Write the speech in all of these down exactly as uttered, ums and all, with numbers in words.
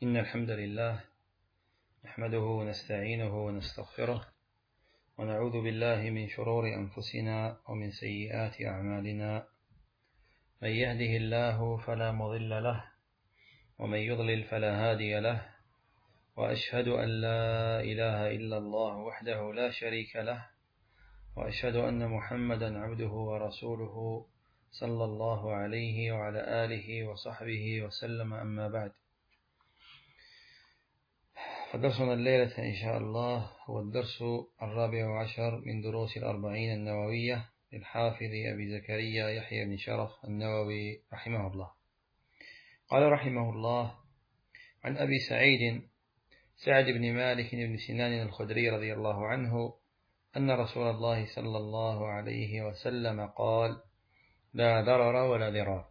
إن الحمد لله نحمده ونستعينه ونستغفره ونعوذ بالله من شرور أنفسنا ومن سيئات أعمالنا. من يهده الله فلا مضل له ومن يضلل فلا هادي له، وأشهد أن لا إله إلا الله وحده لا شريك له، وأشهد أن محمدا عبده ورسوله صلى الله عليه وعلى آله وصحبه وسلم. أما بعد، فدرسنا الليلة إن شاء الله هو الدرس الرابع عشر من دروس الأربعين النووية للحافظ أبي زكريا يحيى بن شرف النووي رحمه الله. قال رحمه الله: عن أبي سعيد سعد بن مالك بن سنان الخدري رضي الله عنه أن رسول الله صلى الله عليه وسلم قال: لا ضرر ولا ضرار.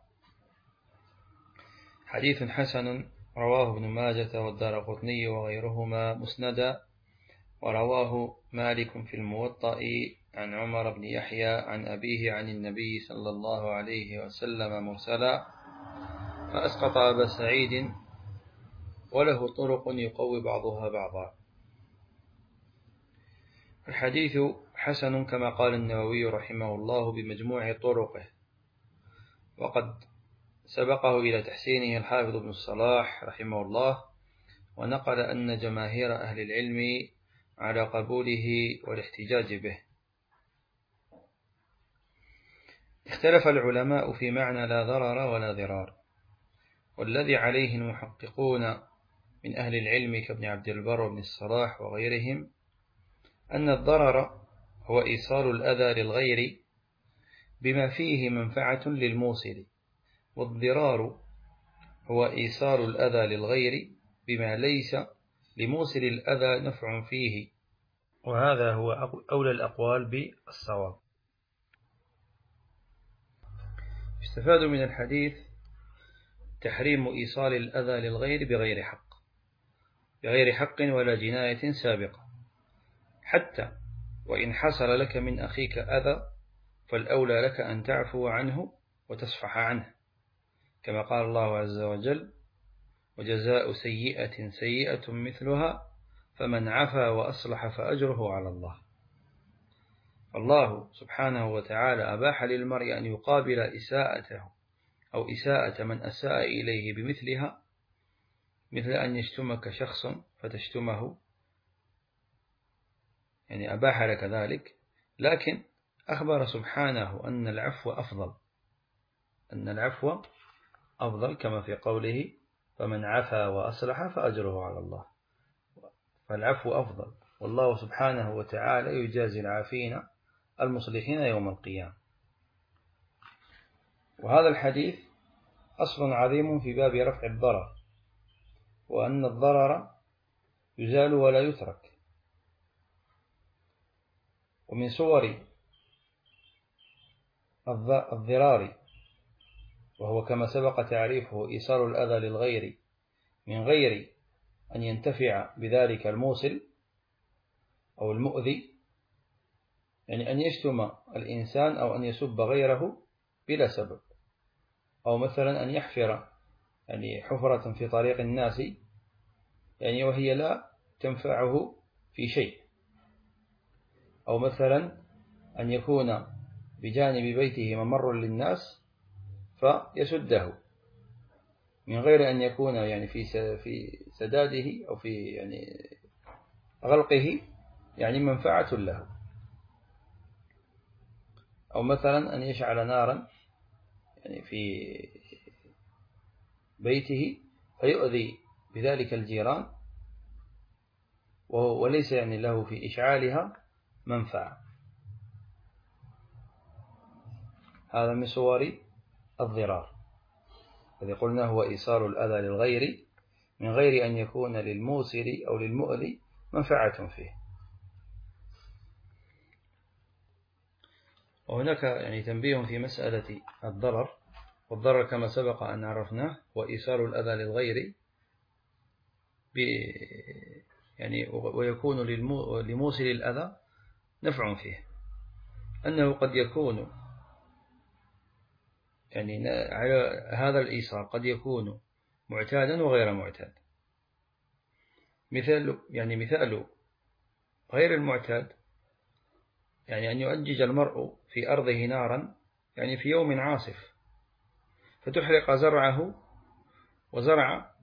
حديث حسن رواه ابن ماجة والدارقطني وغيرهما مسندا، ورواه مالك في الموطأ عن عمر بن يحيى عن أبيه عن النبي صلى الله عليه وسلم مرسلا، فأسقط أبا سعيد وله طرق يقوي بعضها بعضا. الحديث حسن كما قال النووي رحمه الله بمجموع طرقه، وقد سبقه إلى تحسينه الحافظ ابن الصلاح رحمه الله، ونقل أن جماهير أهل العلم على قبوله والاحتجاج به. اختلف العلماء في معنى لا ضرر ولا ضرار، والذي عليه المحققون من أهل العلم كابن عبد البر وابن الصلاح وغيرهم أن الضرر هو إيصال الأذى للغير بما فيه منفعة للموصل، والضرار هو إيصال الأذى للغير بما ليس لموصل الأذى نفع فيه، وهذا هو أولى الأقوال بالصواب. استفاد من الحديث تحريم إيصال الأذى للغير بغير حق بغير حق ولا جناية سابقة، حتى وإن حصل لك من أخيك أذى فالأولى لك أن تعفو عنه وتصفح عنه، كما قال الله عز وجل: وجزاء سيئة سيئة مثلها فمن عفا وأصلح فأجره على الله. الله سبحانه وتعالى أباح للمرء أن يقابل إساءته أو إساءة من أساء إليه بمثلها، مثل أن يشتمك شخص فتشتمه، يعني أباح لك ذلك، لكن أخبر سبحانه أن العفو أفضل أن العفو أفضل كما في قوله: فمن عفا وأصلح فأجره على الله. فالعفو أفضل، والله سبحانه وتعالى يجازي العافين المصلحين يوم القيامة. وهذا الحديث أصل عظيم في باب رفع الضرر، وأن الضرر يزال ولا يترك. ومن صور الضرار، وهو كما سبق تعريفه إيصال الأذى للغير من غير أن ينتفع بذلك الموصل أو المؤذي، يعني أن يشتم الإنسان أو أن يسب غيره بلا سبب، أو مثلا أن يحفر يعني حفرة في طريق الناس يعني وهي لا تنفعه في شيء، أو مثلا أن يكون بجانب بيته ممر للناس فيسده من غير أن يكون يعني في في سداده أو في يعني غلقه يعني منفعة له، أو مثلا أن يشعل نارا يعني في بيته فيؤذي بذلك الجيران وليس يعني له في إشعالها منفعة. هذا من صور الضرار الذي قلنا هو إيصال الأذى للغير من غير أن يكون للموصل أو للمؤذي منفعة فيه. وهناك يعني تنبيه في مسألة الضرر، والضرر كما سبق أن عرفناه وإيصال الأذى للغير يعني ويكون لموصل الأذى نفع فيه، أنه قد يكون يعني على هذا الإيصال قد يكون معتادا وغير معتاد. مثال يعني مثال غير المعتاد يعني أن يؤجج المرء في أرضه نارا يعني في يوم عاصف فتحرق زرعه وزرع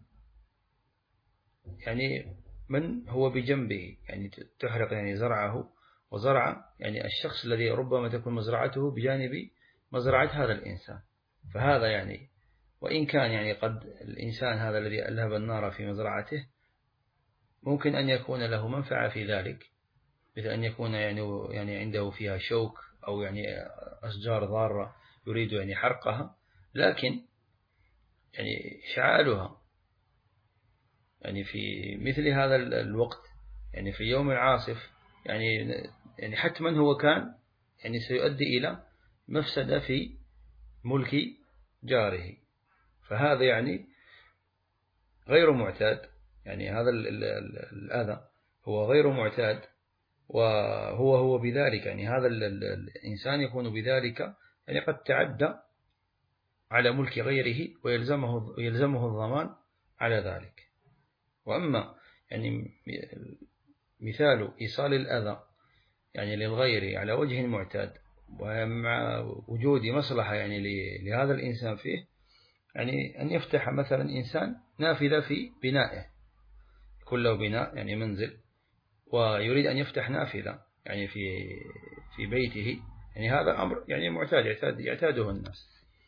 يعني من هو بجنبه، يعني تحرق يعني زرعه وزرع يعني الشخص الذي ربما تكون مزرعته بجانب مزرعة هذا الإنسان. فهذا يعني وإن كان يعني قد الإنسان هذا الذي ألهب النار في مزرعته ممكن أن يكون له منفعة في ذلك، مثل أن يكون يعني يعني عنده فيها شوك أو يعني أشجار ضارة يريد يعني حرقها، لكن يعني شعالها يعني في مثل هذا الوقت يعني في يوم العاصف يعني يعني حتما هو كان يعني سيؤدي إلى مفسدة في ملك جاره. فهذا يعني غير معتاد، يعني هذا الأذى هو غير معتاد، وهو هو بذلك يعني هذا الإنسان يكون بذلك يعني قد تعدى على ملك غيره ويلزمه يلزمه الضمان على ذلك. وأما يعني مثال إيصال الأذى يعني للغير على وجه معتاد ومع وجود مصلحة يعني لهذا الإنسان فيه، يعني أن يفتح مثلا إنسان نافذة في بنائه، يكون له بناء يعني منزل ويريد أن يفتح نافذة يعني في في بيته، يعني هذا أمر يعني معتاد يعتاد يعتاده الناس،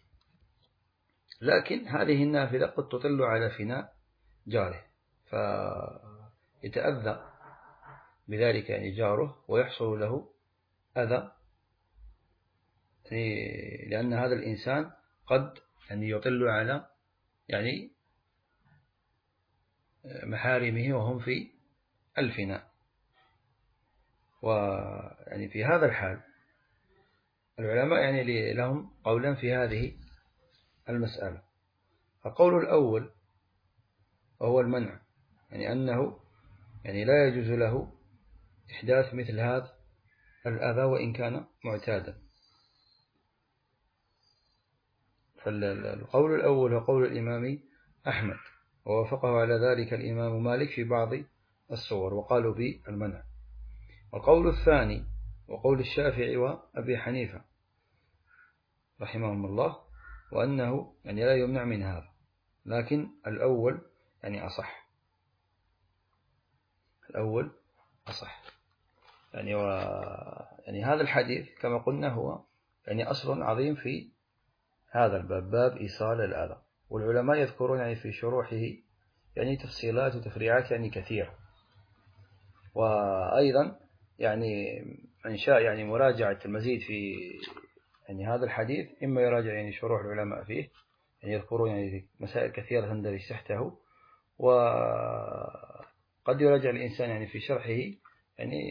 لكن هذه النافذة قد تطل على فناء جاره فيتأذى بذلك يعني جاره ويحصل له أذى، يعني لأن هذا الإنسان قد يعني يطل على يعني محارمه وهم في الفناء. ويعني في هذا الحال العلماء يعني لهم قولا في هذه المسألة. القول الأول وهو المنع، يعني أنه يعني لا يجوز له إحداث مثل هذا الأذى وإن كان معتادا. فالقول الأول هو قول الإمام أحمد ووافقه على ذلك الإمام مالك في بعض الصور وقالوا بالمنع. والقول الثاني وقول الشافعي وأبي حنيفة رحمهم الله وأنه يعني لا يمنع من هذا، لكن الأول يعني أصح، الأول أصح يعني و يعني هذا الحديث كما قلنا هو يعني أصل عظيم في هذا الباب، باب إيصال الأذى، والعلماء يذكرون يعني في شروحه يعني تفصيلات وتفريعات يعني كثيرة. وأيضا يعني من شاء يعني مراجعة المزيد في يعني هذا الحديث إما يراجع يعني شروح العلماء فيه، يعني يذكرون يعني مسائل كثيرة تندرج تحته، وقد يراجع الإنسان يعني في شرحه يعني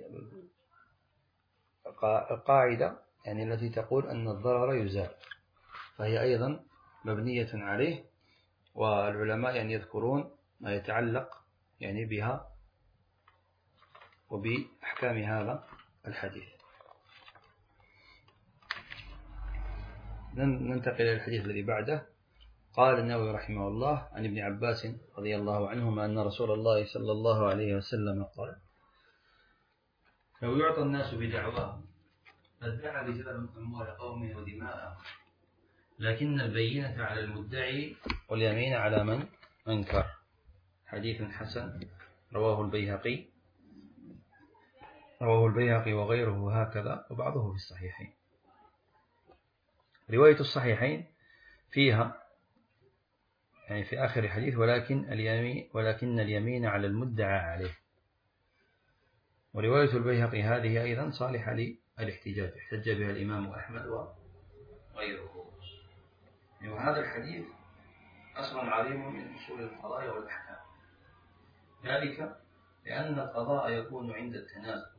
القاعدة يعني التي تقول أن الضرر يزال، فهي أيضا مبنية عليه، والعلماء يعني يذكرون ما يتعلق يعني بها وبأحكام هذا الحديث. ننتقل إلى الحديث الذي بعده. قال النووي رحمه الله عن ابن عباس رضي الله عنهما أن رسول الله صلى الله عليه وسلم قال: لو يعطى الناس بدعواهم لادعى رجال أموال قوم ودماءهم، لكن البينة على المدعي واليمين على من أنكر. حديث حسن رواه البيهقي رواه البيهقي وغيره هكذا وبعضه في الصحيحين. رواية الصحيحين فيها يعني في آخر الحديث ولكن اليمين ولكن اليمين على المدعى عليه. ورواية البيهقي هذه أيضا صالحة للاحتجاج، احتج بها الإمام أحمد وغيره. وهذا الحديث أصل عظيم من أصول القضايا والأحكام، ذلك لأن القضاء يكون عند التنازل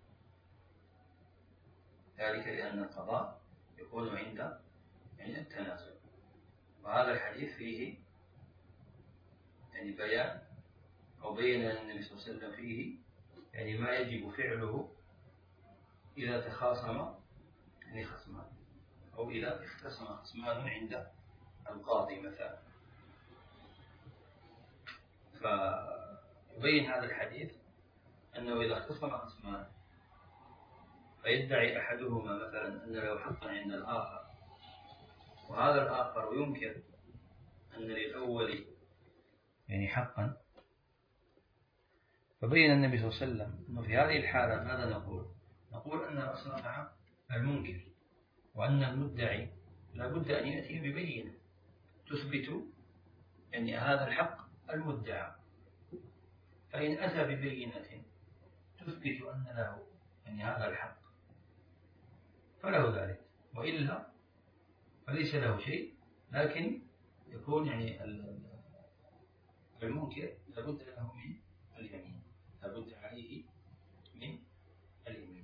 ذلك لأن القضاء يكون عند يعني التنازل. وهذا الحديث فيه يعني بيان أو بين النبي صلى الله عليه وسلم فيه يعني ما يجب فعله إذا تخاصم يعني خصمان أو إذا اختصم خصمان عند القاضي مثلا. يبين هذا الحديث أنه إذا اختصم خصمان فيدعي أحدهما مثلا أن له حقا عند الآخر، وهذا الآخر ينكر أن للأول يعني حقا، فبين النبي صلى الله عليه وسلم أنه في هذه الحالة ماذا نقول؟ نقول أن الأصل مع المنكر، وأن المدعي لا بد أن يأتي ببينة تثبت يعني هذا الحق المدعى، فإن أتى ببينة تثبت أن له يعني هذا الحق فله ذلك، وإلا فليس له شيء، لكن يكون يعني المنكر لابد له من اليمين، لابد عليه من اليمين.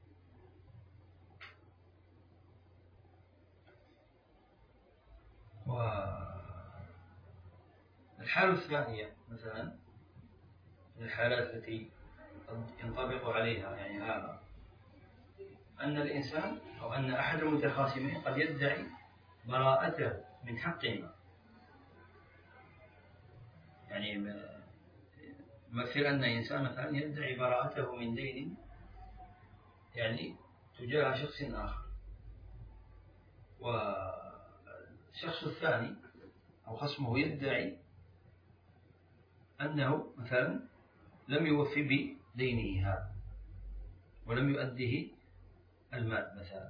والحالة الثانية مثلا الحالات التي ينطبق عليها يعني هذا، أن الإنسان أو أن أحد المتخاصمين قد يدعي براءته من حق ما، يعني مثل أن إنسان مثلا يدعي براءته من دين يعني تجاه شخص آخر، والشخص الثاني أو خصمه يدعي أنه مثلا لم يوفي بدينه هذا ولم يؤديه المال مثلا،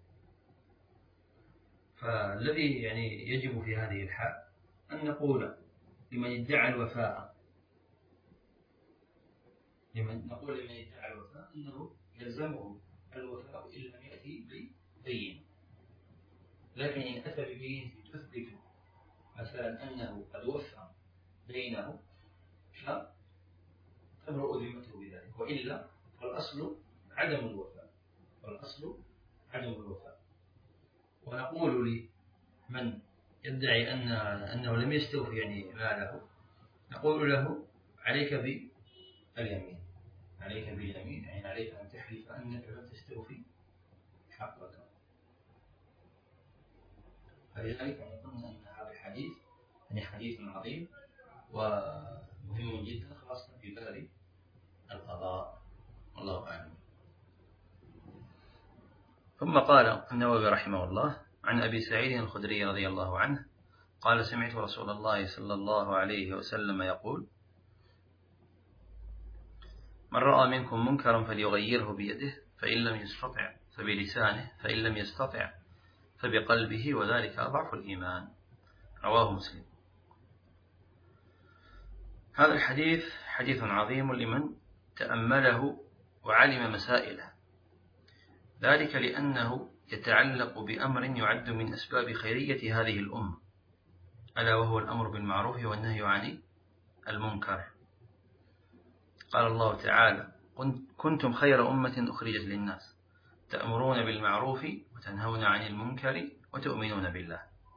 فالذي يعني يجب في هذه الحال أن نقول لمن ادعى الوفاء لمن نقول لمن ادعى الوفاء أنه يلزمه الوفاء إن لم يأتي ببين، لكن إن أتى ببين تثبت مثلا أنه قد وفى دينه فتبرأ ذمته بذلك، وإلا فالأصل عدم الوفاء، والأصل عدم الوفاء. ونقول لمن يدعي أن أنه لم يستوفي يعني ماله، نقول له عليك باليمين، عليك باليمين يعني عليك أن تحلف أنك لم تستوفي حقك. فلذلك قلنا أن هذا الحديث يعني حديث عظيم ومهم جدا، خاصة في باب القضاء، والله أعلم. ثم قال النووي رحمه الله عن أبي سعيد الخدري رضي الله عنه قال سمعت رسول الله صلى الله عليه وسلم يقول: من رأى منكم منكرا فليغيره بيده، فإن لم يستطع فبلسانه، فإن لم يستطع فبقلبه، وذلك أضعف الإيمان. رواه مسلم. هذا الحديث حديث عظيم لمن تأمله وعلم مسائله، ذلك لأنه يتعلق بأمر يعد من أسباب خيرية هذه الأمة، ألا وهو الأمر بالمعروف والنهي عن المنكر. قال الله تعالى: كنتم خير أمة أخرجت للناس تأمرون بالمعروف وتنهون عن المنكر وتؤمنون بالله.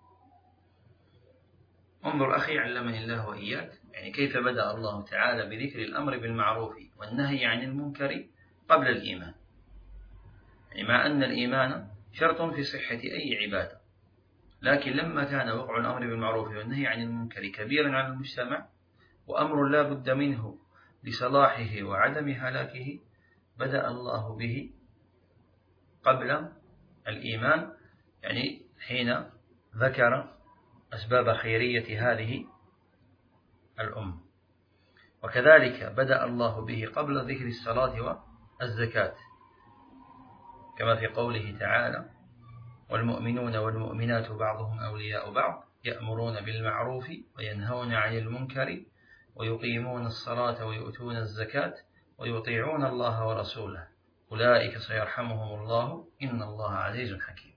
انظر أخي علمني الله وإياك، يعني كيف بدأ الله تعالى بذكر الأمر بالمعروف والنهي عن المنكر قبل الإيمان، يعني مع أن الإيمان شرط في صحة أي عبادة، لكن لما كان وقع الأمر بالمعروف والنهي عن المنكر كبيرا على المجتمع وأمر لا بد منه لصلاحه وعدم هلاكه، بدأ الله به قبل الإيمان، يعني حين ذكر أسباب خيرية هذه الأمة. وكذلك بدأ الله به قبل ذكر الصلاة والزكاة، كما في قوله تعالى: والمؤمنون والمؤمنات بعضهم أولياء بعض يأمرون بالمعروف وينهون عن المنكر ويقيمون الصلاة ويؤتون الزكاة ويطيعون الله ورسوله أولئك سيرحمهم الله إن الله عزيز حكيم.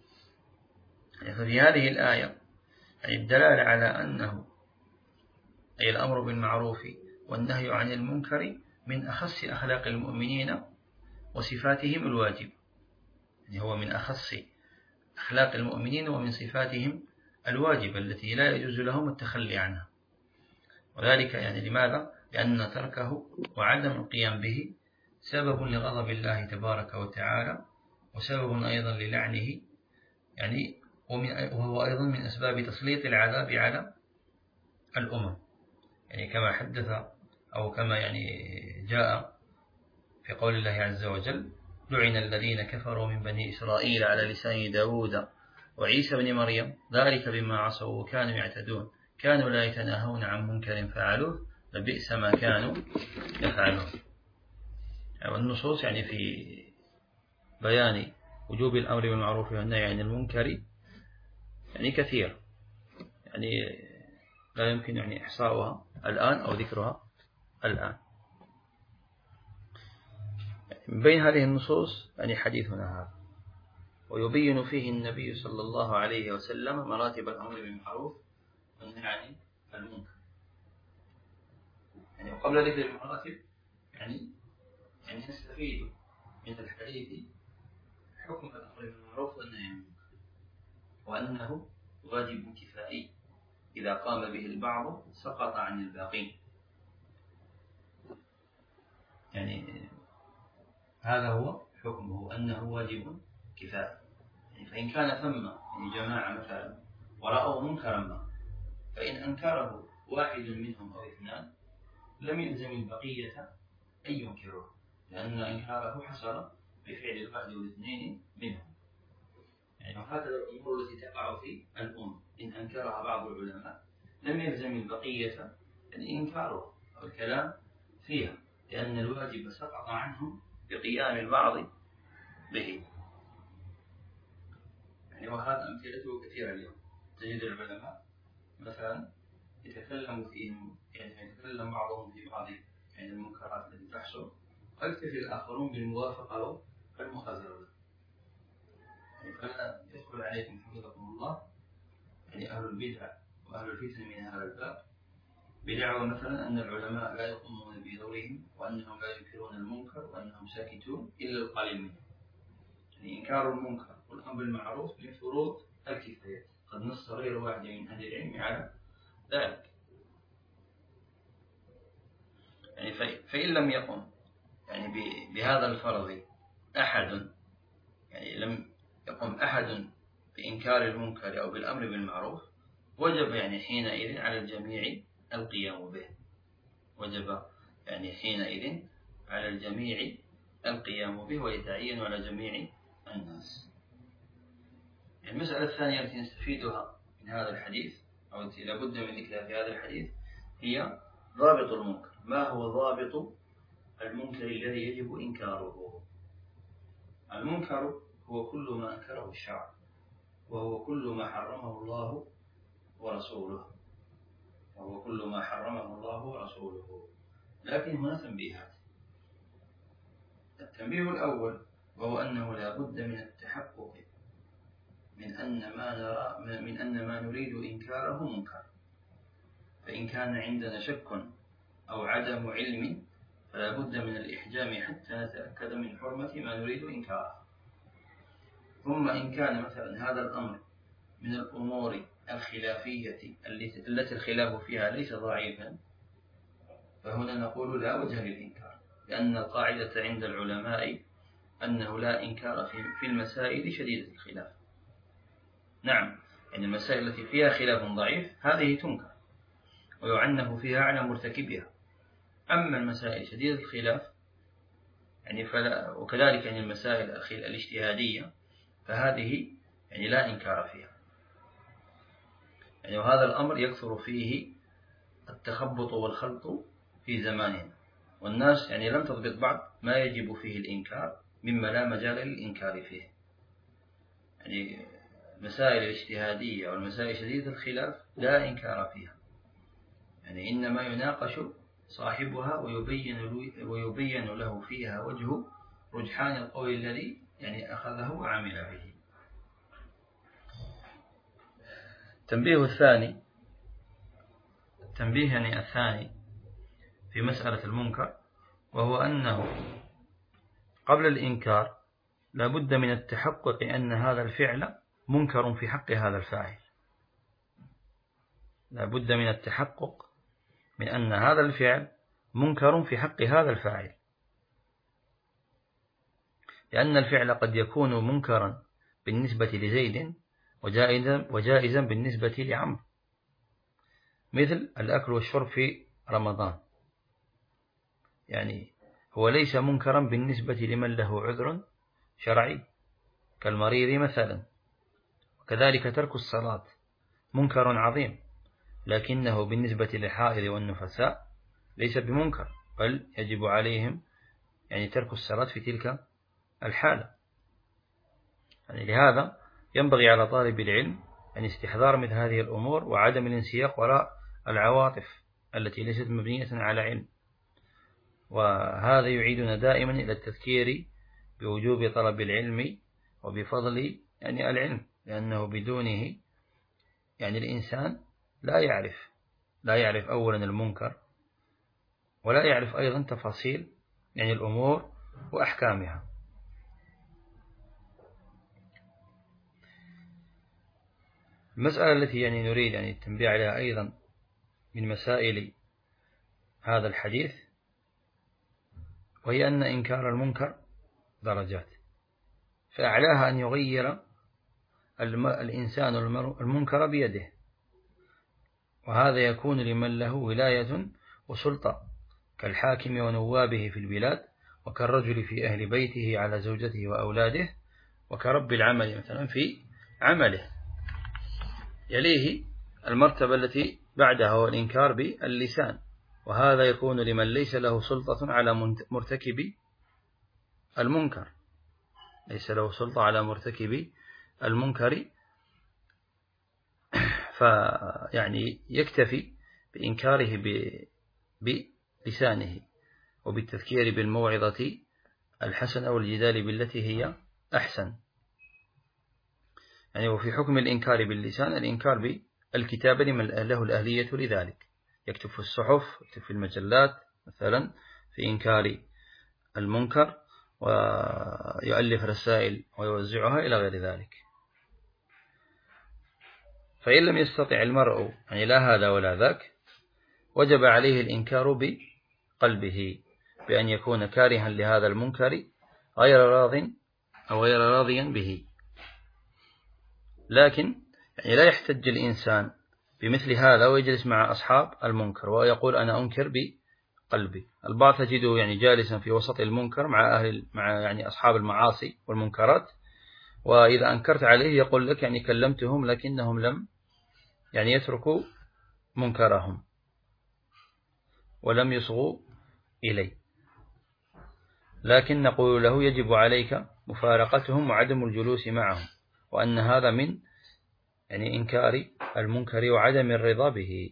ففي هذه الآية الدلالة على أنه أي الأمر بالمعروف والنهي عن المنكر من أخص أخلاق المؤمنين وصفاتهم الواجب، يعني هو من أخص أخلاق المؤمنين ومن صفاتهم الواجبة التي لا يجوز لهم التخلي عنها. وذلك يعني لماذا؟ لأن تركه وعدم القيام به سبب لغضب الله تبارك وتعالى، وسبب أيضا للعنه، يعني وهو أيضا من أسباب تسليط العذاب على الأمم، يعني كما حدث أو كما يعني جاء في قول الله عز وجل: لعن الذين كفروا من بني إسرائيل على لسان داود وعيسى بن مريم ذلك بما عصوا وكانوا يعتدون كانوا لا يتناهون عن منكر فعلوه لبئس ما كانوا يفعلون. والنصوص يعني في بيان وجوب الأمر بالمعروف والنهي عن المنكر يعني كثير، يعني لا يمكن يعني إحصاؤها الآن أو ذكرها الآن. من بين هذه النصوص يعني حديثنا هذا، ويبين فيه النبي صلى الله عليه وسلم مراتب الأمر بالمعروف والنهي عن المنكر. يعني وقبل ذكر المراتب يعني يعني نستفيد من الحديث حكم الأمر بالمعروف والنهي عن المنكر، وأنه واجب كفائي إذا قام به البعض سقط عن الباقين. يعني هذا هو حكمه، أنه واجب كفائي. يعني فإن كان ثم يعني جماعة مثلا ورأوا منكرا ما، فإن أنكره واحد منهم أو اثنان لم يلزم البقية أن ينكروه، لأن إنكاره حصل بفعل الواحد والاثنين منهم. يعني وهكذا الأمور التي تقع في الأمة إن أنكرها بعض العلماء لم يلزم البقية يعني إنكاره أو الكلام فيها، لأن الواجب سقط عنهم بقيام البعض به. يعني وهذا أمثلته كثيرة اليوم. تجد العلماء مثلا يتكلم فيهم، يعني يتكلم بعضهم في بعض يعني المنكرات التي تحصل، ويكتفي الآخرون بالموافقة والمخازرة. يعني فلا يدخل عليكم حفظكم الله يعني أهل البدع وأهل الفتن من هذا الباب بدعوى مثلا أن العلماء لا يقومون بدورهم، وأنهم لا ينكرون المنكر، وأنهم ساكتون إلا القليل منهم. يعني إنكار المنكر والأمر بالمعروف من فروض الكفاية، قد نص غير واحد من أهل العلم على ذلك. يعني فإن لم يقم يعني بهذا الفرض أحد، يعني لم يقم أحد بإنكار المنكر أو بالأمر بالمعروف، وجب يعني حينئذ على الجميع القيام به. وجب يعني حينئذ على الجميع القيام به ويتعين على جميع الناس. المسألة الثانية التي نستفيدها من هذا الحديث أو التي لابد من ذكرها في هذا الحديث هي ضابط المنكر. ما هو ضابط المنكر الذي يجب إنكاره؟ المنكر هو كل ما أنكره الشرع، وهو كل ما حرمه الله ورسوله وهو كل ما حرمه الله ورسوله. لكن هنا تنبيهات. التنبيه الأول وهو أنه لا بد من التحقق من أن ما نرى من أن ما نريد إنكاره منكر. فإن كان عندنا شك أو عدم علم فلا بد من الإحجام حتى نتأكد من حرمة ما نريد إنكاره. ثم إن كان مثلا هذا الأمر من الأمور الخلافية التي الخلاف فيها ليس ضعيفا، فهنا نقول لا وجه للإنكار، لأن القاعدة عند العلماء أنه لا إنكار في المسائل شديدة الخلاف. نعم، يعني المسائل التي فيها خلاف ضعيف هذه تنكر ويعنف فيها على مرتكبها. أما المسائل شديدة الخلاف يعني فلا، وكذلك يعني المسائل الاجتهادية فهذه يعني لا إنكار فيها. يعني وهذا الأمر يكثر فيه التخبط والخلط في زماننا، والناس يعني لم تضبط بعض ما يجب فيه الإنكار مما لا مجال للإنكار فيه. يعني المسائل الاجتهادية والمسائل شديدة الخلاف لا إنكار فيها، يعني إنما يناقش صاحبها ويبين ويبين له فيها وجه رجحان القول الذي يعني أخذه وعمل به. التنبيه الثاني التنبيه يعني الثاني في مسألة المنكر، وهو أنه قبل الإنكار لا بد من التحقق أن هذا الفعل منكر في حق هذا الفاعل. لا بد من التحقق من أن هذا الفعل منكر في حق هذا الفاعل، لأن الفعل قد يكون منكرا بالنسبة لزيد وجائزا, وجائزا بالنسبة لعمرو، مثل الأكل والشرب في رمضان. يعني هو ليس منكرا بالنسبة لمن له عذر شرعي كالمريض مثلا. وكذلك ترك الصلاة منكر عظيم، لكنه بالنسبة للحائض والنفساء ليس بمنكر، بل يجب عليهم يعني ترك الصلاة في تلك الحالة. يعني لهذا ينبغي على طالب العلم أن استحضار مثل هذه الأمور وعدم الانسياق وراء العواطف التي ليست مبنية على علم. وهذا يعيدنا دائما إلى التذكير بوجوب طلب العلم وبفضل يعني العلم، لأنه بدونه يعني الإنسان لا يعرف لا يعرف أولا المنكر، ولا يعرف أيضا تفاصيل يعني الأمور وأحكامها. المسألة التي يعني نريد يعني التنبيه عليها أيضا من مسائل هذا الحديث، وهي أن إنكار المنكر درجات، فأعلاها أن يغير الإنسان المنكر بيده، وهذا يكون لمن له ولاية وسلطة كالحاكم ونوابه في البلاد، وكالرجل في أهل بيته على زوجته وأولاده، وكرب العمل مثلا في عمله. يليه المرتبة التي بعدها هو الإنكار باللسان، وهذا يكون لمن ليس له سلطة على مرتكب المنكر ليس له سلطة على مرتكب المنكر فيعني يكتفي بإنكاره بلسانه وبالتذكير بالموعظة الحسنة والجدال بالتي هي أحسن. يعني وفي حكم الإنكار باللسان الإنكار بالكتابة لمن له الأهلية لذلك، يكتب في الصحف، يكتب في المجلات مثلا في إنكار المنكر، ويؤلف رسائل ويوزعها إلى غير ذلك. فإن لم يستطع المرء يعني لا هذا ولا ذاك، وجب عليه الإنكار بقلبه بأن يكون كارها لهذا المنكر غير راض أو غير راضيا به. لكن يعني لا يحتج الإنسان بمثل هذا ويجلس مع أصحاب المنكر ويقول أنا أنكر بقلبي. البعض تجده يعني جالسا في وسط المنكر مع أهل مع يعني أصحاب المعاصي والمنكرات، وإذا أنكرت عليه يقول لك يعني كلمتهم لكنهم لم يعني يتركوا منكرهم ولم يصغوا إليه. لكن نقول له يجب عليك مفارقتهم وعدم الجلوس معهم، وأن هذا من يعني إنكار المنكر وعدم الرضا به.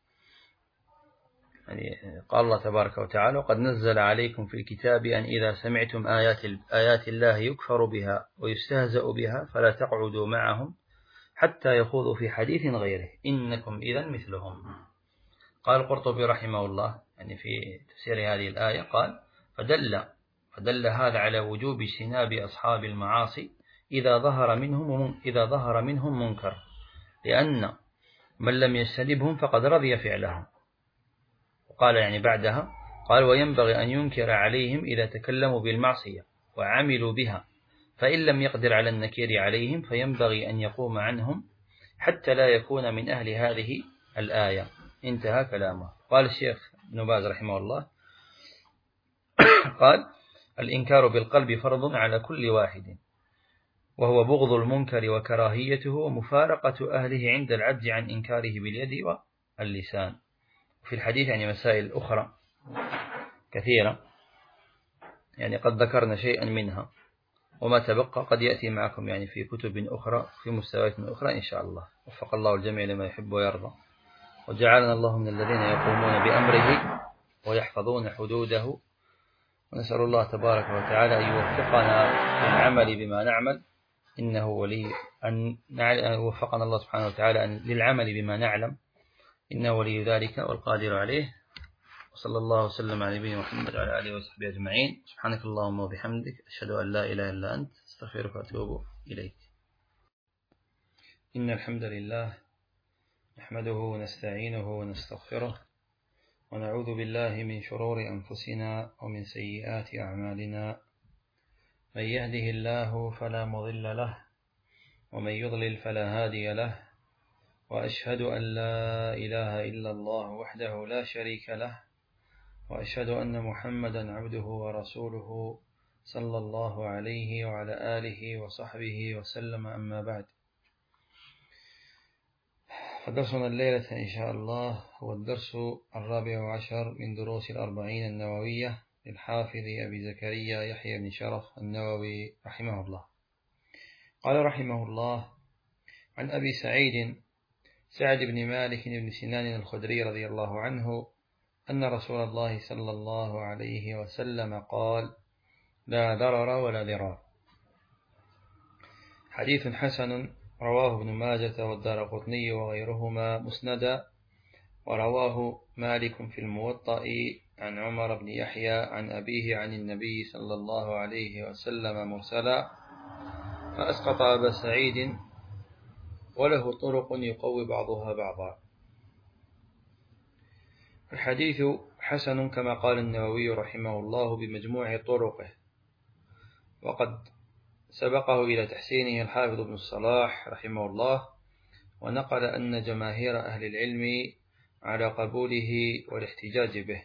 يعني قال الله تبارك وتعالى وقد نزل عليكم في الكتاب أن إذا سمعتم آيات, آيات الله يكفر بها ويستهزأ بها فلا تقعدوا معهم حتى يخوضوا في حديث غيره إنكم إذا مثلهم. قال القرطبي رحمه الله يعني في تفسير هذه الآية قال فدل, فدل هذا على وجوب اجتناب أصحاب المعاصي إذا ظهر منهم, إذا ظهر منهم منكر، لأن من لم يجتنبهم فقد رضي فعلهم. وقال يعني بعدها قال وينبغي أن ينكر عليهم إذا تكلموا بالمعصية وعملوا بها، فإن لم يقدر على النكير عليهم فينبغي أن يقوم عنهم حتى لا يكون من أهل هذه الآية. انتهى كلامه. قال الشيخ ابن باز رحمه الله قال الإنكار بالقلب فرض على كل واحد، وهو بغض المنكر وكراهيته ومفارقة أهله عند العجز عن إنكاره باليد واللسان. في الحديث يعني مسائل أخرى كثيرة يعني قد ذكرنا شيئا منها، وما تبقى قد يأتي معكم يعني في كتب أخرى في مستويات أخرى إن شاء الله. وفق الله الجميع لما يحب ويرضى، وجعلنا الله من الذين يقومون بأمره ويحفظون حدوده، ونسأل الله تبارك وتعالى أن يوفقنا للعمل بما نعمل إنه ولي أن يوفقنا الله سبحانه وتعالى للعمل بما نعلم إنه ولي ذلك والقادر عليه. وصلى الله وسلم على نبينا محمد وعلى آله وصحبه أجمعين. سبحانك اللهم وبحمدك أشهد أن لا إله إلا أنت استغفرك وأتوب إليك. إن الحمد لله نحمده ونستعينه ونستغفره ونعوذ بالله من شرور أنفسنا ومن سيئات أعمالنا، من يهده الله فلا مضل له ومن يضلل فلا هادي له، وأشهد أن لا إله إلا الله وحده لا شريك له، وأشهد أن محمدا عبده ورسوله صلى الله عليه وعلى آله وصحبه وسلم، أما بعد. فدرسنا الليلة إن شاء الله هو الدرس الرابع عشر من دروس الأربعين النووية للحافظ أبي زكريا يحيى بن شرف النووي رحمه الله. قال رحمه الله: عن أبي سعيد سعد بن مالك بن سنان الخدري رضي الله عنه أن رسول الله صلى الله عليه وسلم قال: لا ضرر ولا ضرار. حديث حسن رواه ابن ماجة والدارقطني وغيرهما مسندا، ورواه مالك في الموطأ عن عمر بن يحيى عن أبيه عن النبي صلى الله عليه وسلم مرسلا، فأسقط أبا سعيد وله طرق يقوي بعضها بعضا. الحديث حسن كما قال النووي رحمه الله بمجموع طرقه، وقد سبقه إلى تحسينه الحافظ ابن الصلاح رحمه الله، ونقل أن جماهير أهل العلم على قبوله والاحتجاج به.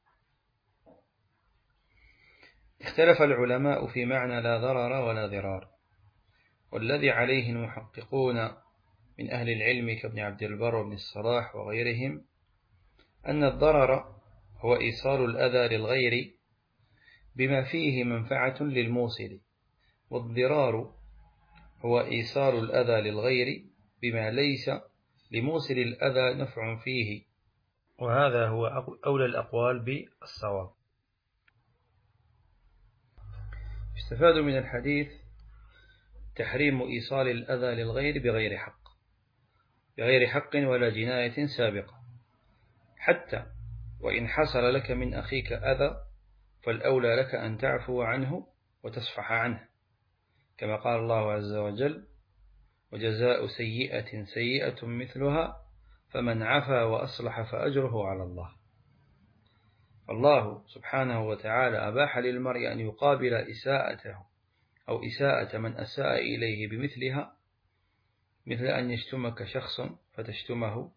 اختلف العلماء في معنى لا ضرر ولا ضرار، والذي عليه المحققون من أهل العلم كابن عبد البر وابن الصلاح وغيرهم أن الضرر هو إيصال الأذى للغير بما فيه منفعة للموصل، والضرار هو إيصال الأذى للغير بما ليس لموصل الأذى نفع فيه، وهذا هو أولى الأقوال بالصواب. استفاد من الحديث تحريم إيصال الأذى للغير بغير حق بغير حق ولا جناية سابقة، حتى وإن حصل لك من أخيك أذى فالأولى لك أن تعفو عنه وتصفح عنه، كما قال الله عز وجل: وجزاء سيئة سيئة مثلها فمن عفا وأصلح فأجره على الله. الله سبحانه وتعالى أباح للمرء أن يقابل إساءته أو إساءة من أساء إليه بمثلها، مثل أن يشتمك شخص فتشتمه،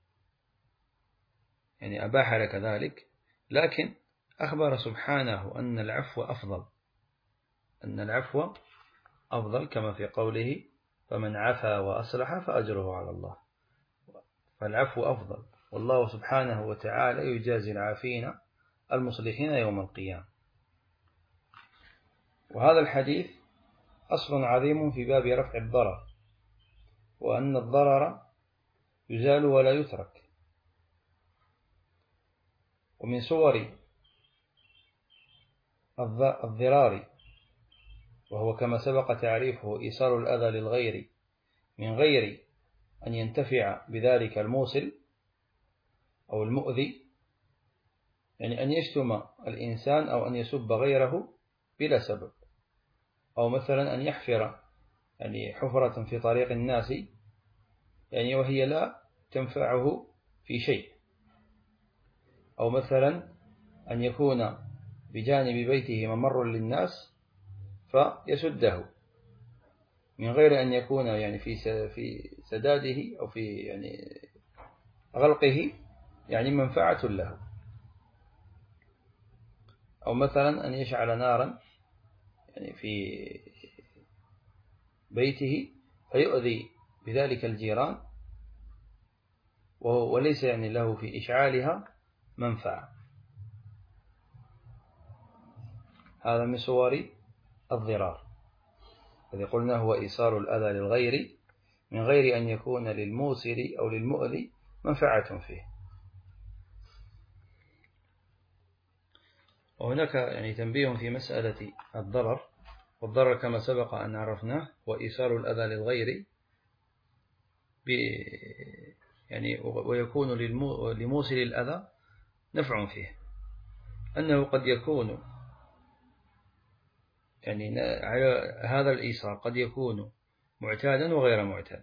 يعني أباح لك ذلك، لكن أخبر سبحانه أن العفو أفضل أن العفو أفضل كما في قوله: فمن عفا وأصلح فأجره على الله. فالعفو أفضل، والله سبحانه وتعالى يجازي العافين المصلحين يوم القيامة. وهذا الحديث أصل عظيم في باب رفع الضرر، وأن الضرر يزال ولا يترك. ومن صور الضرار، وهو كما سبق تعريفه إيصال الأذى للغير من غير أن ينتفع بذلك الموصل أو المؤذي، يعني أن يشتم الإنسان أو أن يسب غيره بلا سبب، أو مثلا أن يحفر يعني حفرة في طريق الناس يعني وهي لا تنفعه في شيء، أو مثلا أن يكون بجانب بيته ممر للناس فيسده من غير أن يكون يعني في في سداده أو في يعني غلقه يعني منفعة له، أو مثلا أن يشعل نارا يعني في بيته فيؤذي بذلك الجيران وليس يعني له في إشعالها منفعة. هذا من صور الضرار الذي قلنا هو إيصال الأذى للغير من غير أن يكون للموصل أو للمؤذي منفعة فيه. وهناك يعني تنبيه في مسألة الضرر، والضرر كما سبق أن عرفناه وإيصال الأذى للغير يعني ويكون لموصل الأذى نفع فيه، أنه قد يكون يعني هذا الإيصال قد يكون معتادا وغير معتاد.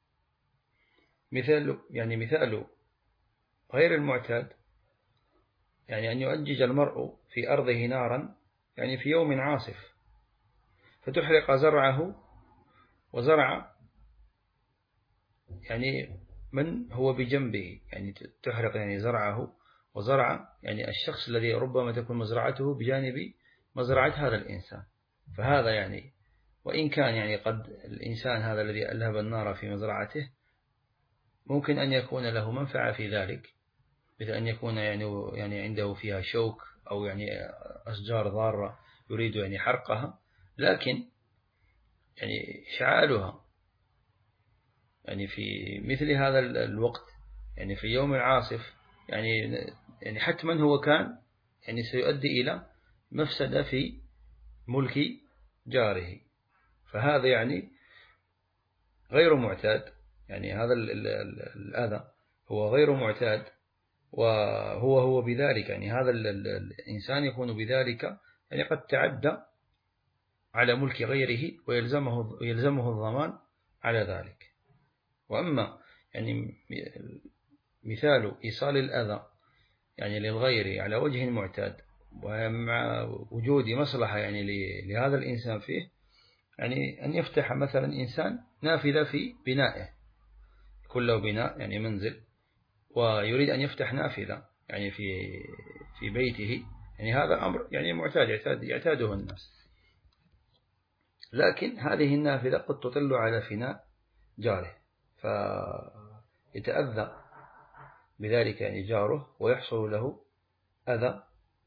مثال يعني مثال غير المعتاد يعني أن يؤجج المرء في أرضه نارا يعني في يوم عاصف فتحرق زرعه وزرع يعني من هو بجنبه، يعني تحرق يعني زرعه وزرع يعني الشخص الذي ربما تكون مزرعته بجانب مزرعة هذا الإنسان. فهذا يعني وإن كان يعني قد الإنسان هذا الذي ألهب النار في مزرعته ممكن أن يكون له منفعة في ذلك، مثل أن يكون يعني يعني عنده فيها شوك أو يعني أشجار ضارة يريد يعني حرقها، لكن يعني شعالها يعني في مثل هذا الوقت يعني في يوم العاصف يعني يعني حتما هو كان يعني سيؤدي إلى مفسدة في ملك جاره. فهذا يعني غير معتاد، يعني هذا الأذى هو غير معتاد، وهو هو بذلك يعني هذا الإنسان يكون بذلك يعني قد تعدى على ملك غيره ويلزمه يلزمه الضمان على ذلك. وأما يعني مثال إيصال الأذى يعني للغير على وجه معتاد ومع وجود مصلحة يعني لهذا الإنسان فيه، يعني أن يفتح مثلا إنسان نافذة في بنائه، يكون له بناء يعني منزل ويريد أن يفتح نافذة يعني في في بيته، يعني هذا أمر يعني معتاد يعتاد يعتاده الناس، لكن هذه النافذة قد تطل على فناء جاره فيتأذى بذلك يعني جاره ويحصل له أذى،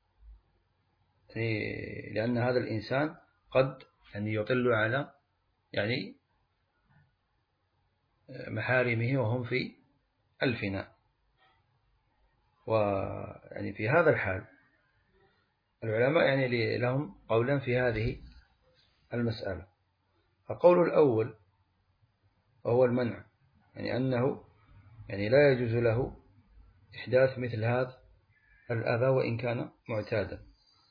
يعني لأن هذا الإنسان قد يعني يطل على يعني محارمه وهم في الفناء. ويعني في هذا الحال العلماء يعني لهم قولا في هذه المسألة. القول الأول وهو المنع، يعني أنه يعني لا يجوز له إحداث مثل هذا الأذى وإن كان معتادا.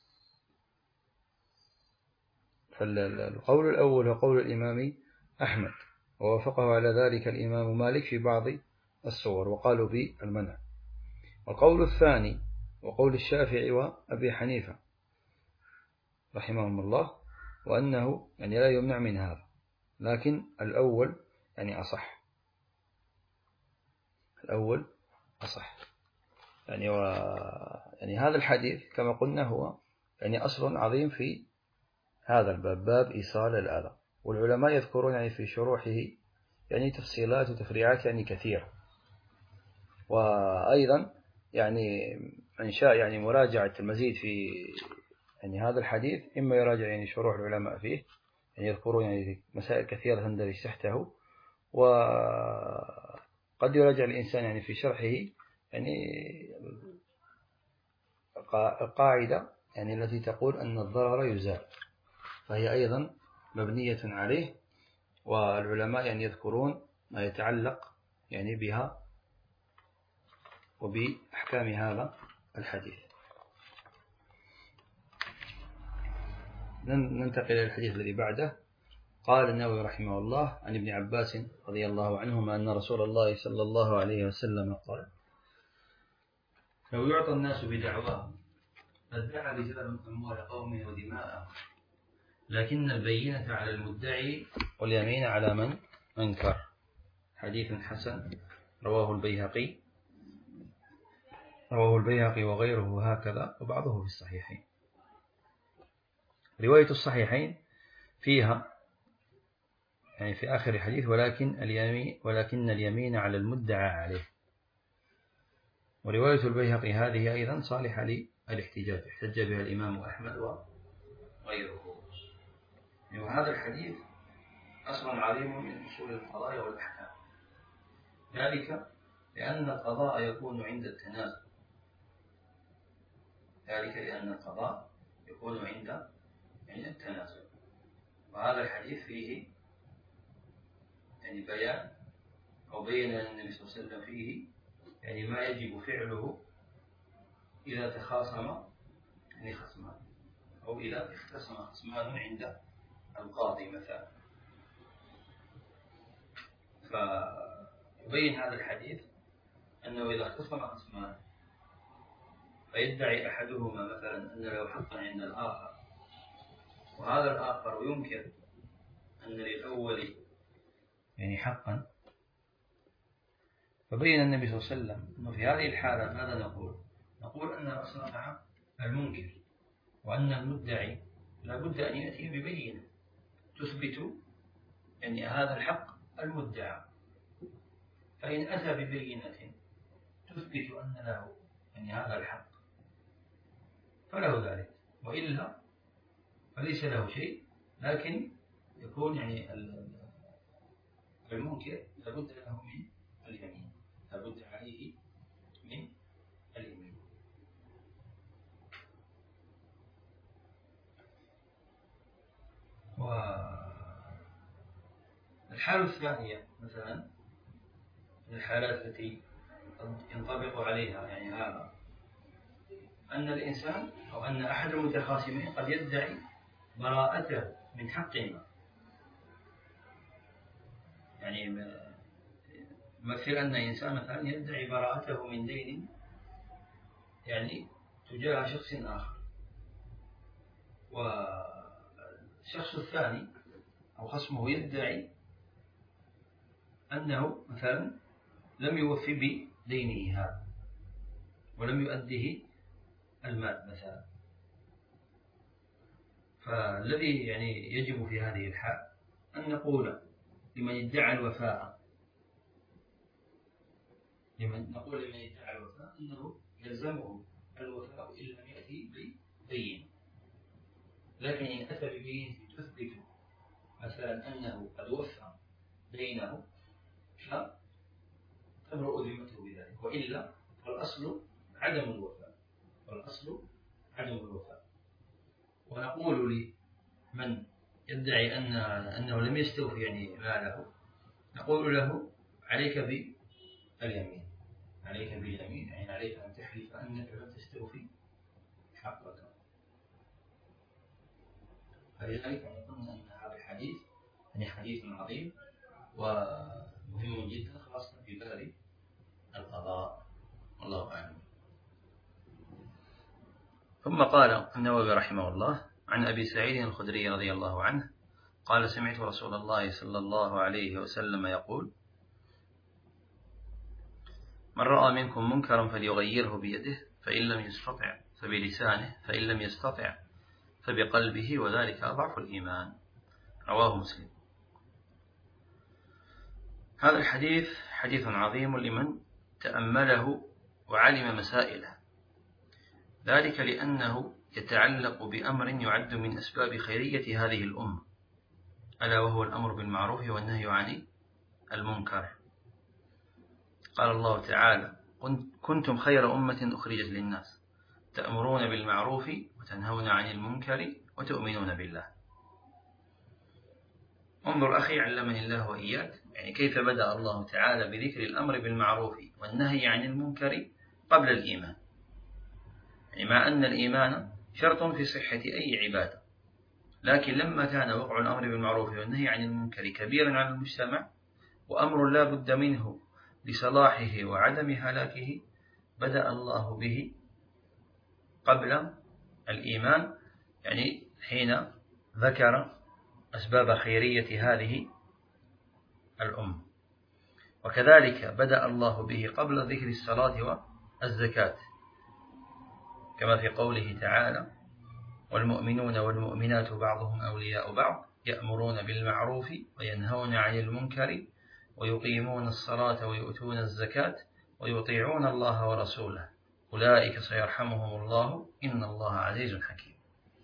فالقول الأول هو قول الإمام أحمد ووافقه على ذلك الإمام مالك في بعض الصور وقالوا بالمنع. والقول الثاني وقول الشافعي وأبي حنيفة رحمهم الله وأنه يعني لا يمنع من هذا، لكن الأول يعني أصح، الأول أصح يعني و يعني هذا الحديث كما قلنا هو يعني أصل عظيم في هذا الباب، باب إيصال الأذى، والعلماء يذكرون يعني في شروحه يعني تفصيلات وتفريعات يعني كثيرة. وأيضا يعني من شاء يعني مراجعة المزيد في يعني هذا الحديث إما يراجع يعني شروح العلماء فيه، يعني يذكرون يعني مسائل كثيرة تندرج تحته، وقد يراجع الإنسان يعني في شرحه يعني القاعدة يعني التي تقول أن الضرر يزال، فهي أيضا مبنية عليه، والعلماء يعني يذكرون ما يتعلق يعني بها وبأحكام هذا الحديث. ننتقل إلى الحديث الذي بعده. قال النووي رحمه الله عن ابن عباس رضي الله عنهما أن رسول الله صلى الله عليه وسلم قال: لو يعطى الناس بدعواهم لادعى رجال أموال قوم ودماءهم، لكن البينة على المدعي واليمين على من أنكر. حديث حسن رواه البيهقي رواه البيهقي وغيره هكذا وبعضه في الصحيحين. رواية الصحيحين فيها يعني في آخر الحديث ولكن اليمين ولكن اليمين على المدعى عليه. ورواية البيهقي هذه أيضا صالحة للاحتجاج، احتج بها الإمام أحمد وغيره. وهذا الحديث أصل عظيم من أصول القضايا والأحكام، ذلك لأن القضاء يكون عند التنازل ذلك لأن القضاء يكون عند عند التنازل. وهذا الحديث فيه يعني بيان أو بين النبي صلى الله عليه وسلم فيه يعني ما يجب فعله إذا تخاصم يعني خصمان أو إذا اختصم خصمان عند القاضي مثلا. فيبين هذا الحديث أنه إذا اختصم خصمان فيدعي أحدهما مثلا أن له حقا عند الآخر وهذا الآخر ينكر أن للأول يعني حقا، فبين النبي صلى الله عليه وسلم أنه في هذه الحالة ماذا نقول؟ نقول أن الأصل مع المنكر، وأن المدعي لا بد أن يأتي ببينة تثبت يعني هذا الحق المدعى، فإن أتى ببينة تثبت أن له يعني هذا الحق فله ذلك، وإلا فليس له شيء، لكن يكون يعني المنكر لابد له من اليمين، لابد عليه من اليمين. والحالة الثانية مثلا من الحالات التي ينطبق عليها يعني هذا، أن الإنسان أو أن أحد المتخاصمين قد يدعي براءته من حق ما، يعني مثل أن إنسان مثلا يدعي براءته من دين يعني تجاه شخص آخر، والشخص الثاني أو خصمه يدعي أنه مثلا لم يوفي بدينه هذا ولم يؤديه المال مثلا. فالذي يعني يجب في هذه الحال أن نقول لمن ادعى الوفاء لمن نقول لمن ادعى الوفاء أنه يلزمه الوفاء إن لم يأتي ببين، لكن إن أتى ببين تثبت مثلا أنه قد وفى دينه فتبرأ ذمته بذلك، وإلا فالأصل عدم الوفاء، والأصل عدم الوفاء. ونقول لمن يدعي أن أنه لم يستوفي يعني ماله، نقول له عليك باليمين، عليك باليمين يعني عليك أن تحلف أنك لم تستوفي حقك. فلذلك قلنا أن هذا الحديث يعني حديث عظيم ومهم جدا، خاصة في باب القضاء، والله أعلم. ثم قال النووي رحمه الله: عن أبي سعيد الخدري رضي الله عنه قال: سمعت رسول الله صلى الله عليه وسلم يقول: من رأى منكم منكرا فليغيره بيده، فإن لم يستطع فبلسانه، فإن لم يستطع فبقلبه، وذلك أضعف الإيمان. رواه مسلم. هذا الحديث حديث عظيم لمن تأمله وعلم مسائله، ذلك لأنه يتعلق بأمر يعد من أسباب خيرية هذه الأمة، ألا وهو الأمر بالمعروف والنهي عن المنكر. قال الله تعالى: كنتم خير أمة أخرجت للناس تأمرون بالمعروف وتنهون عن المنكر وتؤمنون بالله. انظر أخي علمني الله وإياك، يعني كيف بدأ الله تعالى بذكر الأمر بالمعروف والنهي عن المنكر قبل الإيمان، يعني مع أن الإيمان شرط في صحة أي عبادة، لكن لما كان وقع الأمر بالمعروف والنهي عن المنكر كبيرا على المجتمع وأمر لا بد منه لصلاحه وعدم هلاكه، بدأ الله به قبل الإيمان، يعني حين ذكر أسباب خيرية هذه الأمة. وكذلك بدأ الله به قبل ذكر الصلاة والزكاة، كما في قوله تعالى: والمؤمنون والمؤمنات بعضهم أولياء بعض يأمرون بالمعروف وينهون عن المنكر ويقيمون الصلاة ويؤتون الزكاة ويطيعون الله ورسوله أولئك سيرحمهم الله إن الله عزيز حكيم.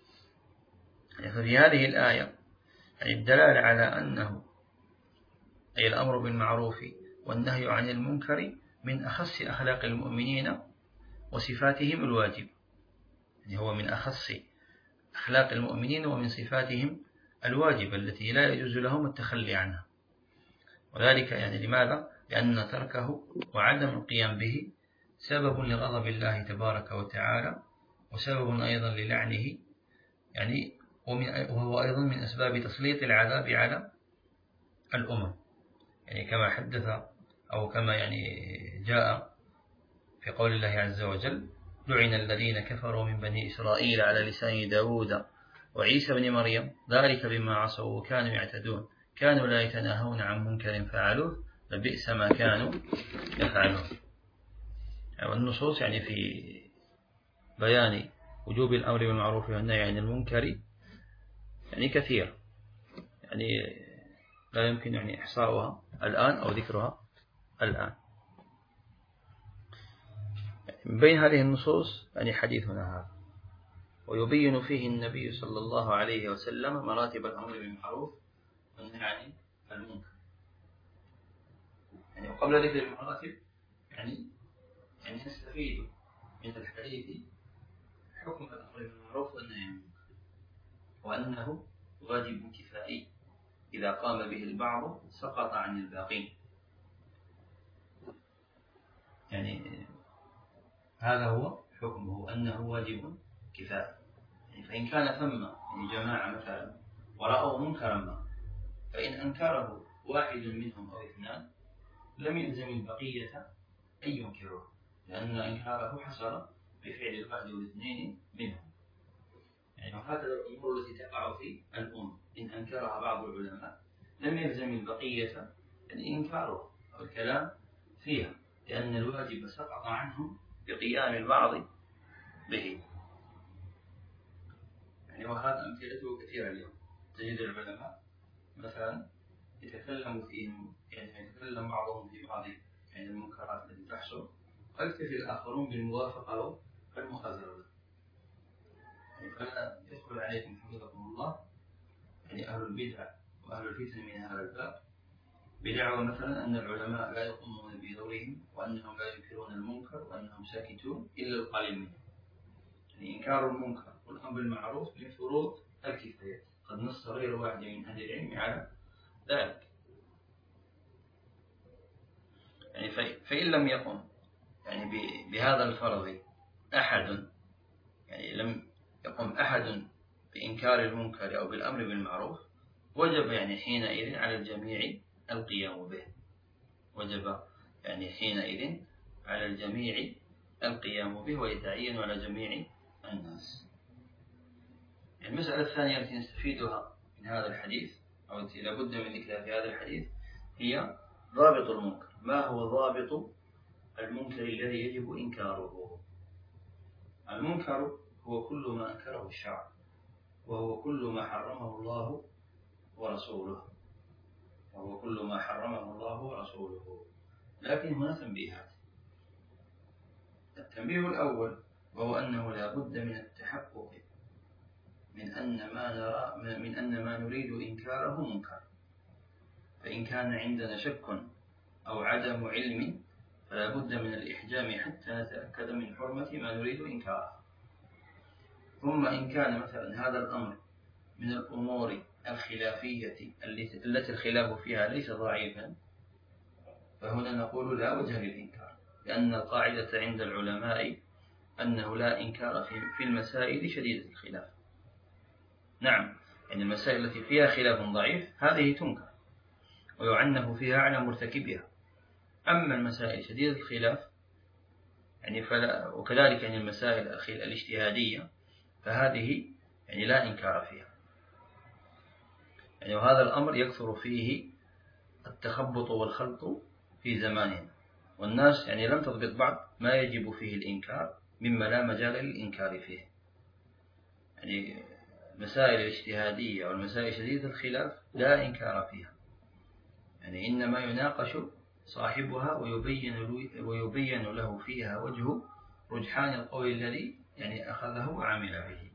ففي هذه الآية الدلالة على أنه أي الأمر بالمعروف والنهي عن المنكر من أخص أخلاق المؤمنين وصفاتهم الواجب، يعني هو من أخص أخلاق المؤمنين ومن صفاتهم الواجبة التي لا يجوز لهم التخلي عنها. وذلك يعني لماذا؟ لأن تركه وعدم القيام به سبب لغضب الله تبارك وتعالى، وسبب أيضا للعنه، يعني وهو أيضا من أسباب تسليط العذاب على الأمم، يعني كما حدث أو كما يعني جاء في قول الله عز وجل: لعن الذين كفروا من بني إسرائيل على لسان داود وعيسى بن مريم ذلك بما عصوا وكانوا يعتدون كانوا لا يتناهون عن منكر فعلوه لبئس ما كانوا يفعلون. والنصوص يعني في بيان وجوب الأمر بالمعروف والنهي عن المنكر يعني كثير، يعني لا يمكن يعني إحصاؤها الآن أو ذكرها الآن. من بين هذه النصوص يعني حديثنا هذا، ويبين فيه النبي صلى الله عليه وسلم مراتب الأمر بالمعروف والنهي عن المنكر. يعني وقبل ذكر المراتب يعني يعني نستفيد من الحديث حكم الأمر بالمعروف والنهي عن المنكر، وأنه واجب كفائي إذا قام به البعض سقط عن الباقين. يعني هذا هو حكمه، أنه واجب كفائي. يعني فإن كان ثم يعني جماعة مثلا ورأوا منكرا ما، فإن أنكره واحد منهم أو اثنان لم يلزم البقية أن ينكروه، لأن إنكاره حصل بفعل الواحد والاثنين منهم. يعني وهكذا الأمور التي تقع في الأمة إن أنكرها بعض العلماء لم يلزم البقية يعني إنكاره أو الكلام فيها، لأن الواجب سقط عنهم بقيام البعض به. يعني وهذا أمثلته كثيرة اليوم، تجد العلماء مثلا يتكلم فيهم، يعني يتكلم بعضهم في بعض يعني المنكرات التي تحصل، ويكتفي الآخرون بالموافقة أو المخالفة. يعني فلا يدخل عليكم حفظكم الله يعني أهل البدع وأهل الفتن من هذا الباب بدعوى مثلا أن العلماء لا يقومون بدورهم، وأنهم لا ينكرون المنكر، وأنهم ساكتون إلا القليل منهم. يعني إنكار المنكر والأمر بالمعروف من فروض الكفاية، قد نص غير واحد من أهل العلم على ذلك. يعني فإن لم يقم يعني بهذا الفرض أحد، يعني لم يقم أحد بإنكار المنكر أو بالأمر بالمعروف، وجب يعني حينئذ على الجميع القيام به، وجب يعني حينئذ على الجميع القيام به ويتعين على جميع الناس. المسألة الثانية التي نستفيدها من هذا الحديث أو التي لابد من ذكرها في هذا الحديث هي ضابط المنكر. ما هو ضابط المنكر الذي يجب إنكاره؟ المنكر هو كل ما أنكره الشرع، وهو كل ما حرمه الله ورسوله، وهو كل ما حرمه الله ورسوله. لكن هنا تنبيهات. التنبيه الأول وهو أنه لا بد من التحقق من أن ما نرى من أن ما نريد إنكاره منكر، فإن كان عندنا شك أو عدم علم فلا بد من الإحجام حتى نتأكد من حرمة ما نريد إنكاره. ثم إن كان مثلا هذا الأمر من الأمور الخلافية التي الخلاف فيها ليس ضعيفا، فهنا نقول لا وجه للإنكار، لأن القاعدة عند العلماء أنه لا إنكار في المسائل شديدة الخلاف. نعم، يعني المسائل التي فيها خلاف ضعيف هذه تنكر ويعنف فيها على مرتكبها. أما المسائل شديدة الخلاف يعني فلا، وكذلك يعني المسائل الاجتهادية فهذه يعني لا إنكار فيها. يعني وهذا الأمر يكثر فيه التخبط والخلط في زماننا، والناس يعني لم تضبط بعض ما يجب فيه الإنكار مما لا مجال للإنكار فيه. يعني المسائل الاجتهادية والمسائل شديدة الخلاف لا إنكار فيها، يعني إنما يناقش صاحبها ويبين ويبين له فيها وجه رجحان القول الذي يعني أخذه وعمل به.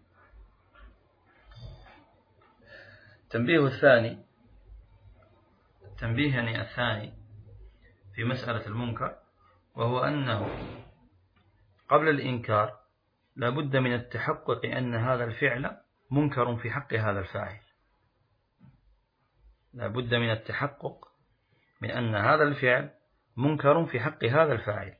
التنبيه الثاني التنبيه يعني الثاني في مسألة المنكر، وهو أنه قبل الإنكار لا بد من التحقق أن هذا الفعل منكر في حق هذا الفاعل. لا بد من التحقق من أن هذا الفعل منكر في حق هذا الفاعل،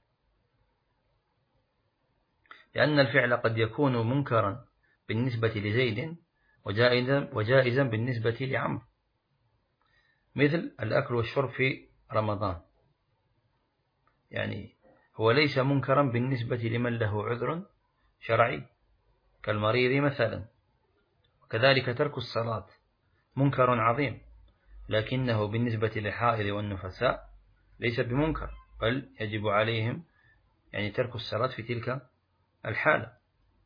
لأن الفعل قد يكون منكرا بالنسبة لزيد وجائزا, وجائزا بالنسبة لعمرو، مثل الأكل والشرب في رمضان، يعني هو ليس منكرا بالنسبة لمن له عذر شرعي كالمريض مثلا. وكذلك ترك الصلاة منكر عظيم، لكنه بالنسبة للحائض والنفساء ليس بمنكر، بل يجب عليهم يعني ترك الصلاة في تلك الحالة.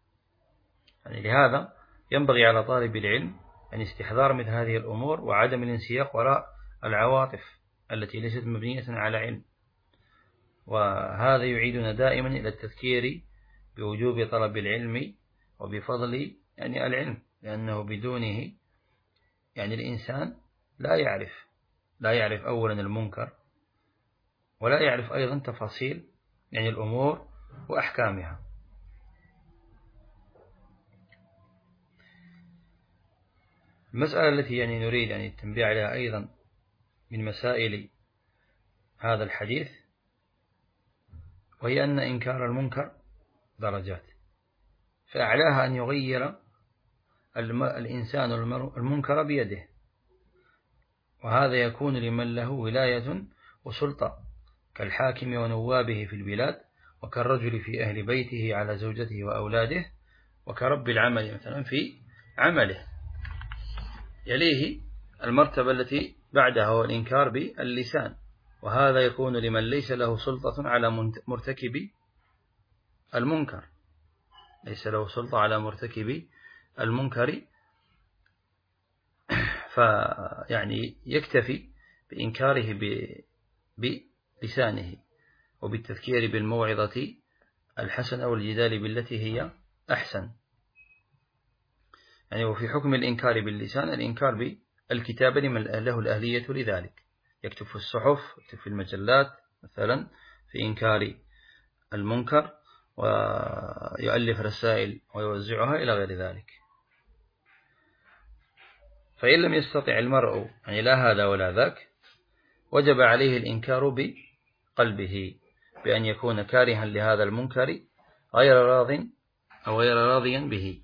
يعني لهذا ينبغي على طالب العلم أن استحضار مثل هذه الأمور وعدم الانسياق وراء العواطف التي ليست مبنية على علم. وهذا يعيدنا دائما إلى التذكير بوجوب طلب العلم وبفضل يعني العلم، لأنه بدونه يعني الإنسان لا يعرف لا يعرف أولا المنكر، ولا يعرف أيضا تفاصيل يعني الأمور وأحكامها. المسألة التي يعني نريد يعني التنبيه عليها أيضا من مسائل هذا الحديث، وهي أن إنكار المنكر درجات، فأعلاها أن يغير الإنسان المنكر بيده، وهذا يكون لمن له ولاية وسلطة كالحاكم ونوابه في البلاد، وكالرجل في أهل بيته على زوجته وأولاده، وكرب العمل مثلا في عمله. يليه المرتبة التي بعدها هو الإنكار باللسان، وهذا يكون لمن ليس له سلطة على مرتكب المنكر ليس له سلطة على مرتكب المنكر فيعني يكتفي بإنكاره بلسانه وبالتذكير بالموعظة الحسنة والجدال بالتي هي أحسن. يعني وفي حكم الإنكار باللسان الإنكار بالكتابة لمن له الأهلية لذلك، يكتب في الصحف، يكتب في المجلات مثلا في إنكار المنكر، ويؤلف رسائل ويوزعها إلى غير ذلك. فإن لم يستطع المرء يعني لا هذا ولا ذاك، وجب عليه الإنكار بقلبه بأن يكون كارها لهذا المنكر غير راض أو غير راضيا به.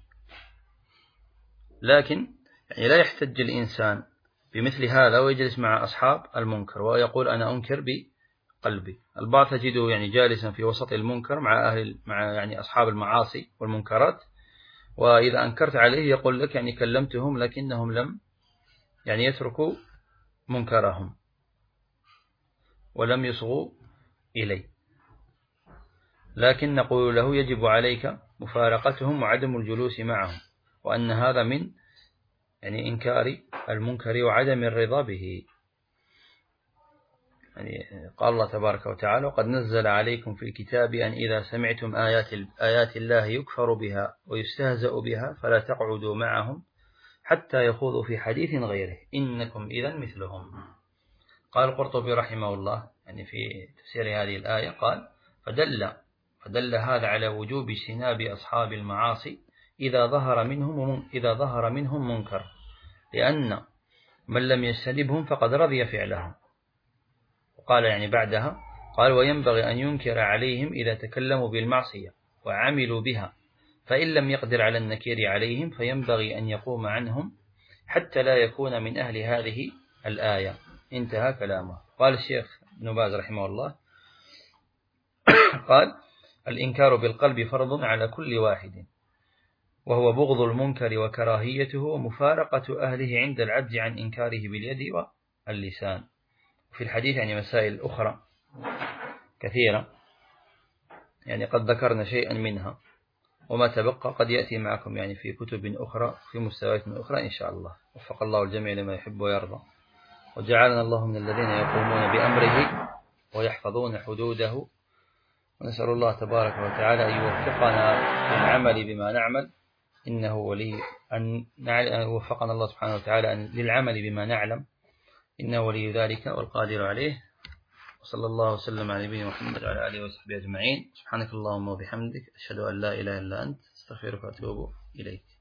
لكن يعني لا يحتج الإنسان بمثل هذا ويجلس مع أصحاب المنكر ويقول أنا أنكر بقلبي. البعض تجده يعني جالسا في وسط المنكر مع أهل مع يعني أصحاب المعاصي والمنكرات، وإذا أنكرت عليه يقول لك يعني كلمتهم لكنهم لم يعني يتركوا منكرهم ولم يصغوا إليه. لكن نقول له يجب عليك مفارقتهم وعدم الجلوس معهم، وأن هذا من يعني إنكار المنكر وعدم الرضا به. يعني قال الله تبارك وتعالى وقد نزل عليكم في الكتاب أن إذا سمعتم آيات, آيات الله يكفر بها ويستهزأ بها فلا تقعدوا معهم حتى يخوضوا في حديث غيره إنكم إذا مثلهم. قال القرطبي رحمه الله يعني في تفسير هذه الآية قال فدل, فدل هذا على وجوب اجتناب أصحاب المعاصي إذا ظهر منهم إذا ظهر منهم منكر، لأن من لم يجتنبهم فقد رضي فعلهم. وقال يعني بعدها قال وينبغي أن ينكر عليهم إذا تكلموا بالمعصية وعملوا بها، فإن لم يقدر على النكير عليهم فينبغي أن يقوم عنهم حتى لا يكون من أهل هذه الآية. انتهى كلامه. قال الشيخ ابن باز رحمه الله قال الإنكار بالقلب فرض على كل واحد، وهو بغض المنكر وكراهيته ومفارقة أهله عند العجز عن إنكاره باليد واللسان. في الحديث يعني مسائل أخرى كثيرة يعني قد ذكرنا شيئا منها، وما تبقى قد يأتي معكم يعني في كتب أخرى في مستويات أخرى إن شاء الله. وفق الله الجميع لما يحب ويرضى، وجعلنا الله من الذين يقومون بأمره ويحفظون حدوده، ونسأل الله تبارك وتعالى أن يوفقنا للعمل بما نعمل إنه ولي أن وفقنا الله سبحانه وتعالى للعمل بما نعلم إنه ولي ذلك والقادر عليه. وصلى الله وسلم على نبينا محمد وعلى آله وصحبه أجمعين. سبحانك اللهم وبحمدك أشهد أن لا إله إلا أنت أستغفرك وأتوب إليك.